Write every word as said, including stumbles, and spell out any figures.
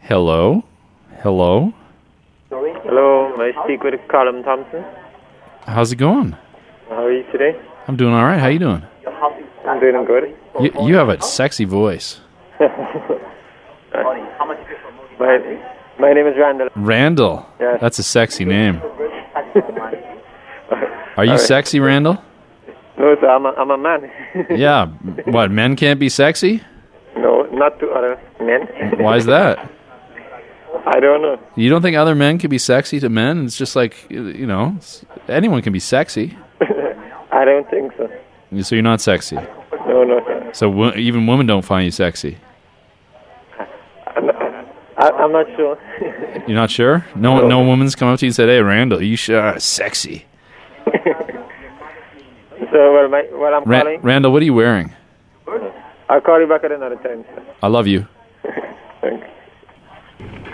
Hello? Hello? Hello, may I speak with Colin Thompson? How's it going? How are you today? I'm doing all right. How you doing? I'm doing good. You, you have a sexy voice. my, my name is Randall. Randall? Yes. That's a sexy name. Are you All right. sexy, Randall? No, sir, I'm a, I'm a man. Yeah. What, men can't be sexy? No, not to other men. Why is that? I don't know. You don't think other men can be sexy to men? It's just like, you know, anyone can be sexy. I don't think so. So you're not sexy. No, no, sir. So wo- even women don't find you sexy. I'm not, I, I'm not sure. You're not sure? No, No. no woman's come up to you and said, "Hey, Randall, you sure are sexy." So, well, my, well I'm Ra- calling. Randall, what are you wearing? I'll call you back at another time, sir. I love you. Thanks.